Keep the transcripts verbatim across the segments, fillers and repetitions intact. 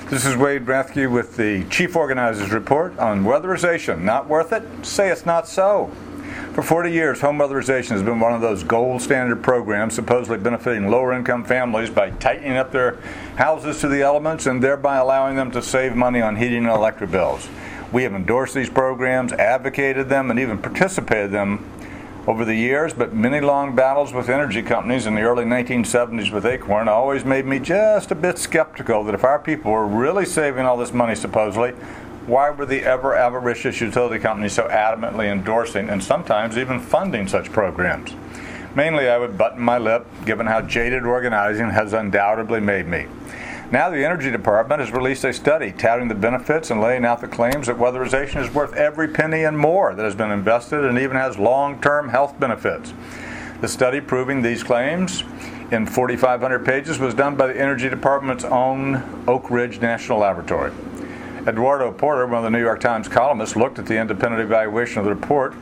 This is Wade Rathke with the Chief Organizer's Report on weatherization. Not worth it? Say it's not so. For forty years, home weatherization has been one of those gold standard programs supposedly benefiting lower income families by tightening up their houses to the elements and thereby allowing them to save money on heating and electric bills. We have endorsed these programs, advocated them, and even participated in them over the years, but many long battles with energy companies in the early nineteen seventies with Acorn always made me just a bit skeptical that if our people were really saving all this money supposedly, why were the ever avaricious utility companies so adamantly endorsing and sometimes even funding such programs? Mainly I would button my lip, given how jaded organizing has undoubtedly made me. Now the Energy Department has released a study touting the benefits and laying out the claims that weatherization is worth every penny and more that has been invested and even has long-term health benefits. The study proving these claims in forty-five hundred pages was done by the Energy Department's own Oak Ridge National Laboratory. Eduardo Porter, one of the New York Times columnists, looked at the independent evaluation of the report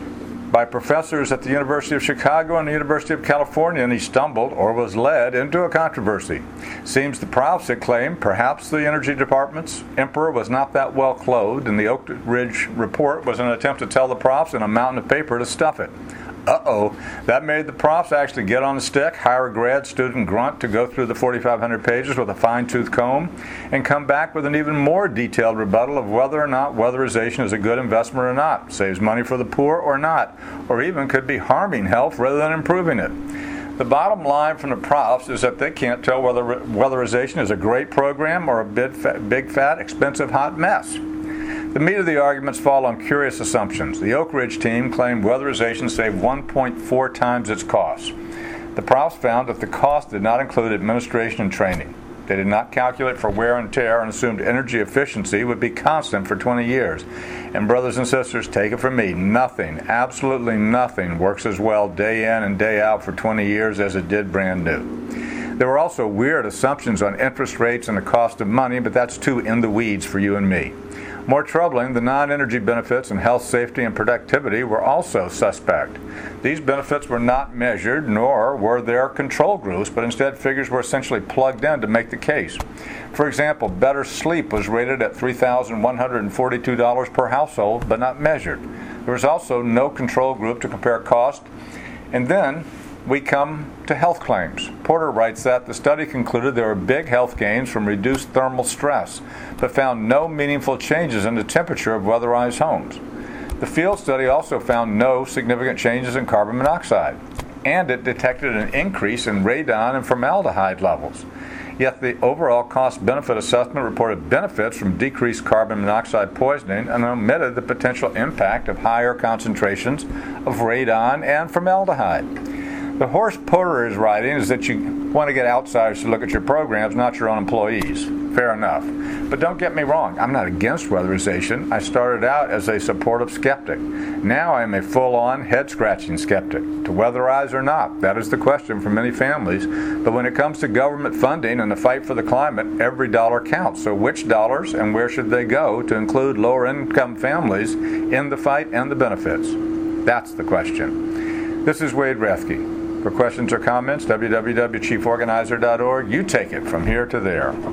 by professors at the University of Chicago and the University of California, and he stumbled, or was led, into a controversy. Seems the profs had claimed perhaps the Energy Department's emperor was not that well clothed, and the Oak Ridge report was an attempt to tell the profs in a mountain of paper to stuff it. Uh-oh, that made the profs actually get on the stick, hire a grad student grunt to go through the forty-five hundred pages with a fine-tooth comb, and come back with an even more detailed rebuttal of whether or not weatherization is a good investment or not, saves money for the poor or not, or even could be harming health rather than improving it. The bottom line from the profs is that they can't tell whether weatherization is a great program or a big, fat, big, fat, expensive, hot mess. The meat of the arguments fall on curious assumptions. The Oak Ridge team claimed weatherization saved one point four times its cost. The profs found that the cost did not include administration and training. They did not calculate for wear and tear and assumed energy efficiency would be constant for twenty years. And brothers and sisters, take it from me, nothing, absolutely nothing works as well day in and day out for twenty years as it did brand new. There were also weird assumptions on interest rates and the cost of money, but that's too in the weeds for you and me. More troubling, the non-energy benefits in health, safety, and productivity were also suspect. These benefits were not measured, nor were there control groups, but instead figures were essentially plugged in to make the case. For example, better sleep was rated at three thousand one hundred forty-two dollars per household, but not measured. There was also no control group to compare cost. And then we come to health claims. Porter writes that the study concluded there were big health gains from reduced thermal stress, but found no meaningful changes in the temperature of weatherized homes. The field study also found no significant changes in carbon monoxide, and it detected an increase in radon and formaldehyde levels. Yet the overall cost-benefit assessment reported benefits from decreased carbon monoxide poisoning and omitted the potential impact of higher concentrations of radon and formaldehyde. The horse Porter is writing is that you want to get outsiders to look at your programs, not your own employees. Fair enough. But don't get me wrong, I'm not against weatherization. I started out as a supportive skeptic. Now I am a full-on, head-scratching skeptic. To weatherize or not, that is the question for many families. But when it comes to government funding and the fight for the climate, every dollar counts. So which dollars and where should they go to include lower-income families in the fight and the benefits? That's the question. This is Wade Rathke. For questions or comments, w w w dot chief organizer dot org. You take it from here to there.